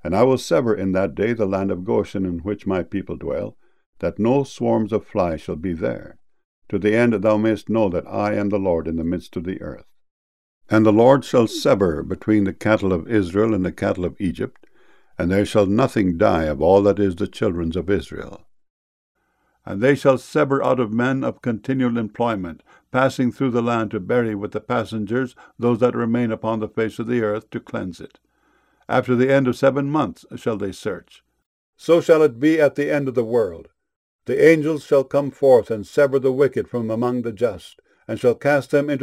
And I will sever in that day the land of Goshen in which my people dwell, that no swarms of flies shall be there, to the end that thou mayest know that I am the Lord in the midst of the earth. And the Lord shall sever between the cattle of Israel and the cattle of Egypt, and there shall nothing die of all that is the children's of Israel. And they shall sever out of men of continual employment, passing through the land to bury with the passengers those that remain upon the face of the earth, to cleanse it. After the end of 7 months shall they search. So shall it be at the end of the world. The angels shall come forth and sever the wicked from among the just, and shall cast them into